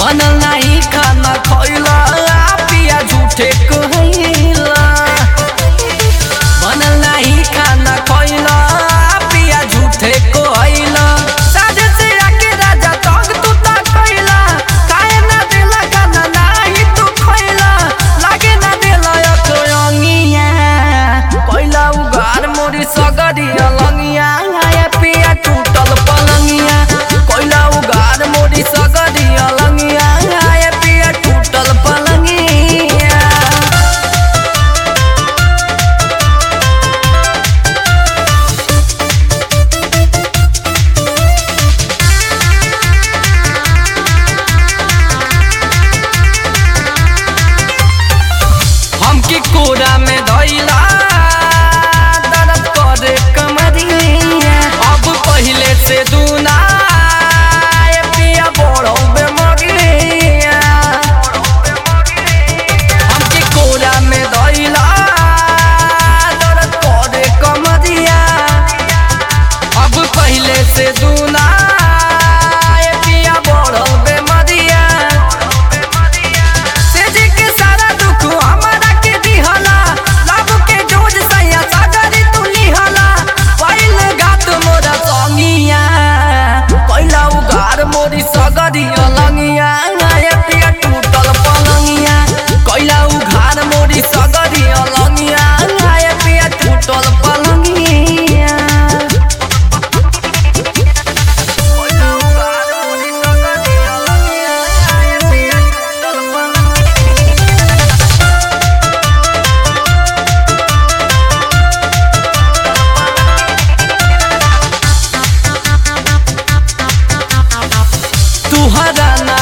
बनल नहीं खाना खइला पिया झूठे कहला। बनल नहीं खाना खइला पिया झूठे कहला। साझे से आके राजा तंग तू ता कइला। काहे ना देला खाना नाही तू खइला। लागे ना देला अखरंगिया कइला उगार मोरी सगरी अलंगिया। आया पिया टूटल पलंगिया कइला उगार मोरी सगरी अलंगिया। आया पिया टूटल पलंगिया। हमके कोरा में धइला दर्द करे कमरिया। अब पहिले से दूना ए पिया बड़ो बेमरिया। हमके कोरा में धइला दर्द करे कमरिया। अब पहिले से दूना ए पिया बड़ो बेमरिया। सेजी के सारा दुख हमारा के दिहला। लब के जोज सैया सागरी तू लिहला। पहिल गात मोरा संगिया कइला उगार मोरी सगरी अलंगिया। आया पिया टूटल पलंगिया कइला उगार मोरी सगरी अलंगिया। आया पिया टूटल पलंगिया। कइला उगार मोरी सगरी अलंगिया। आया पिया टूटल तुहरा ना